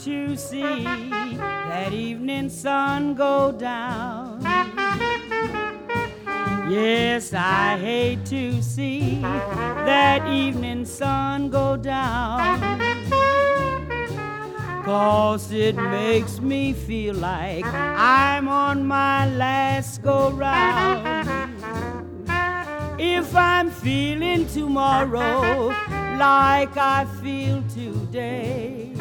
to see that evening sun go down. Yes, I hate to see that evening sun go down, 'cause it makes me feel like I'm on my last go-round. If I'm feeling tomorrow like I feel today,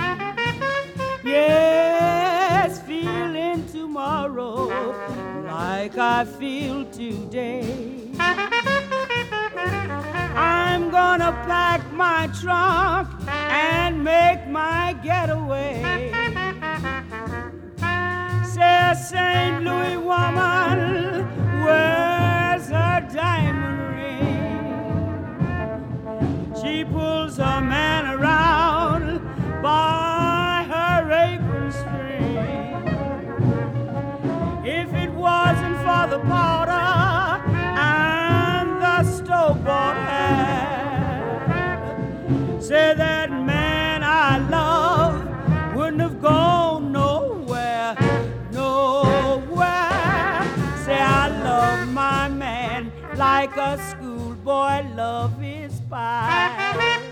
yes, feeling tomorrow like I feel today, I'm gonna pack my trunk and make my getaway. Say, St. Louis woman, where's her diamond ring? She pulls her man around by her apron string. If it wasn't for the powder and the store-bought hat, say that man I love wouldn't have gone nowhere, nowhere. Say I love my man like a schoolboy love his pie,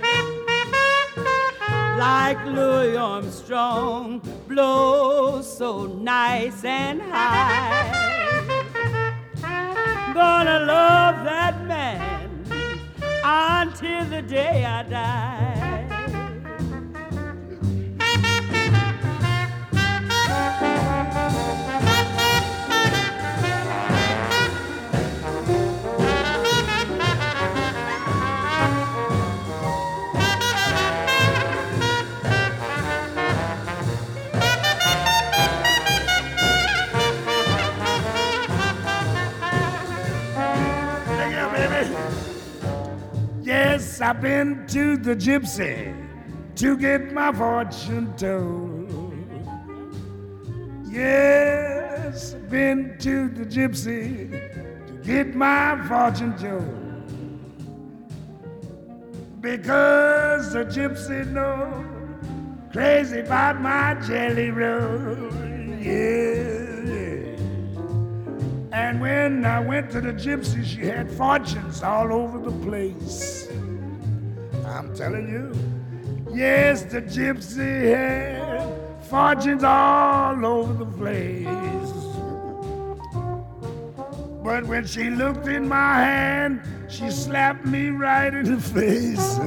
like Louis Armstrong blows so nice and high. Gonna love that man until the day I die. Yes, I've been to the gypsy to get my fortune told. Yes, I've been to the gypsy to get my fortune told. Because the gypsy know crazy about my jelly roll. Yeah. And when I went to the gypsy, she had fortunes all over the place. I'm telling you, yes, the gypsy had fortunes all over the place. But when she looked in my hand, she slapped me right in the face.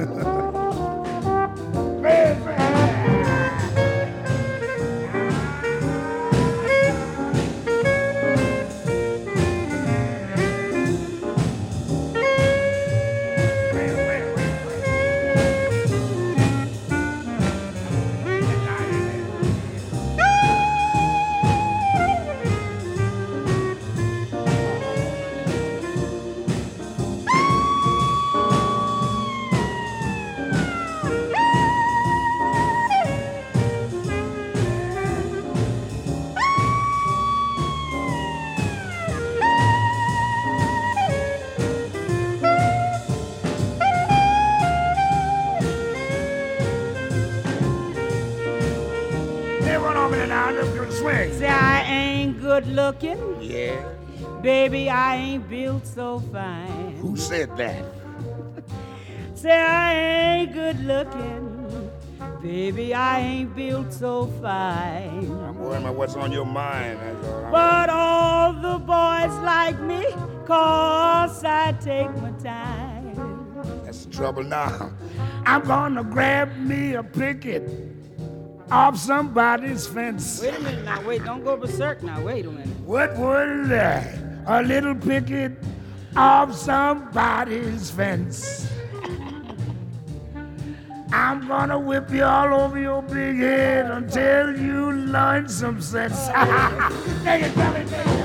Baby. Say I ain't good looking. Yeah. Baby, I ain't built so fine. Who said that? Say I ain't good looking. Baby, I ain't built so fine. I'm worrying about what's on your mind. That's all. But all the boys like me 'cause I take my time. That's the trouble now. I'm gonna grab me a picket off somebody's fence. Wait a minute now, wait, don't go berserk now, wait a minute. What was that? A little picket off somebody's fence. I'm gonna whip you all over your big head until you learn some sense. Take it, Billy, take it.